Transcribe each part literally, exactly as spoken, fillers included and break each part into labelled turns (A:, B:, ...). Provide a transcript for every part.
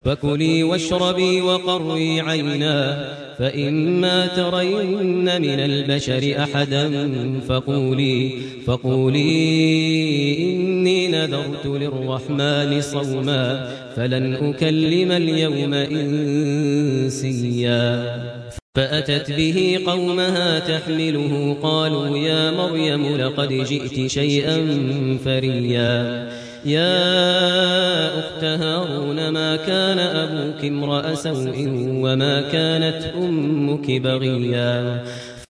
A: فكلي واشربي وقري عينا فإما ترين من البشر أحدا فقولي, فقولي إني نذرت للرحمن صوما فلن أكلم اليوم إنسيا. فأتت به قومها تحمله قالوا يا مريم لقد جئت شيئا فريا. يا أخت هارون ما كان أبوك امرأ سوء وما كانت أمك بغيا.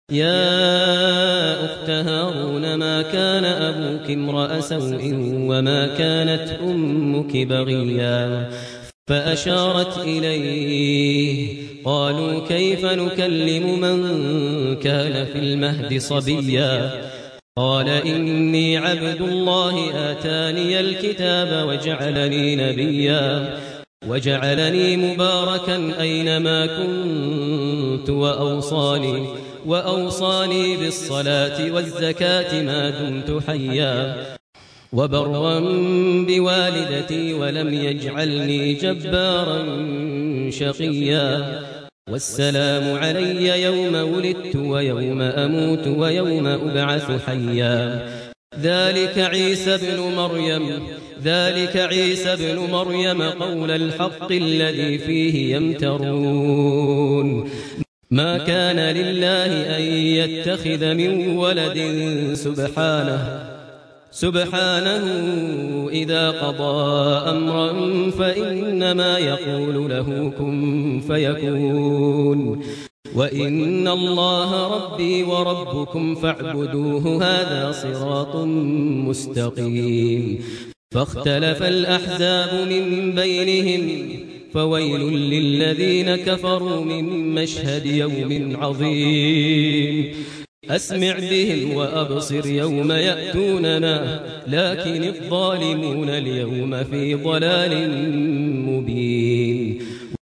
A: يا أخت هارون ما كان أبوك امرأ سوء وما كانت أمك بغيا. فأشارت إليه قالوا كيف نكلم من كان في المهد صبيا. قال إني عبد الله آتاني الكتاب وجعلني نبيا وجعلني مباركا أينما كنت وأوصاني, وأوصاني بالصلاة والزكاة ما دمت حيا وبرا بوالدتي ولم يجعلني جبارا شقيا. والسلام علي يوم ولدت ويوم أموت ويوم أبعث حيا. ذلك عيسى بن مريم ذلك عيسى بن مريم قول الحق الذي فيه يمترون. ما كان لله أن يتخذ من ولد سبحانه سبحانه إذا قضى أمرا فإنما يقول له كن فيكون. وإن الله ربي وربكم فاعبدوه هذا صراط مستقيم. فاختلف الأحزاب من بينهم فويل للذين كفروا من مشهد يوم عظيم. أسمع بهم وأبصر يوم يأتوننا لكن الظالمون اليوم في ضلال مبين.